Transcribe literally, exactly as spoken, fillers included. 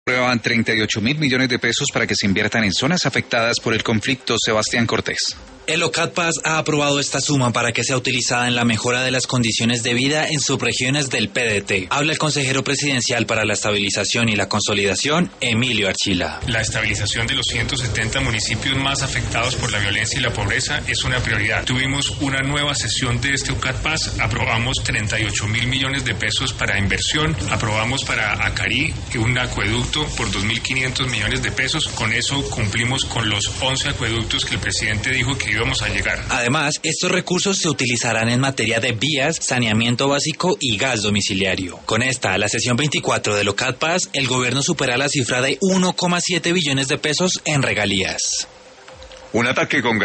Aprueban treinta y ocho mil millones de pesos para que se inviertan en zonas afectadas por el conflicto. Sebastián Cortés. El OCADPAS ha aprobado esta suma para que sea utilizada en la mejora de las condiciones de vida en subregiones del P D T. Habla el consejero presidencial para la estabilización y la consolidación, Emilio Archila. La estabilización de los ciento setenta municipios más afectados por la violencia y la pobreza es una prioridad. Tuvimos una nueva sesión de este OCADPAS, aprobamos treinta y ocho mil millones de pesos para inversión, aprobamos para Acarí un acueducto por dos mil quinientos millones de pesos. Con eso cumplimos con los once acueductos que el presidente dijo que íbamos a llegar. Además, estos recursos se utilizarán en materia de vías, saneamiento básico y gas domiciliario. Con esta, la sesión veinticuatro del OCADPAS, el gobierno supera la cifra de uno coma siete billones de pesos en regalías. Un ataque con